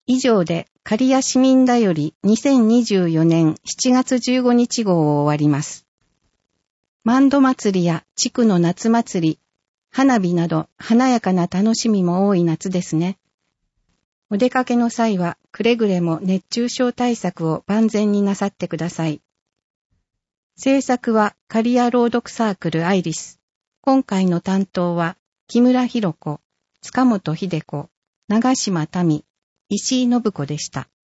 以上で刈谷市民だより2024年7月15日号を終わります。万戸祭りや地区の夏祭り、花火など華やかな楽しみも多い夏ですね。お出かけの際はくれぐれも熱中症対策を万全になさってください。制作は刈谷朗読サークルアイリス。今回の担当は木村博子、塚本秀子、長島民、石井信子でした。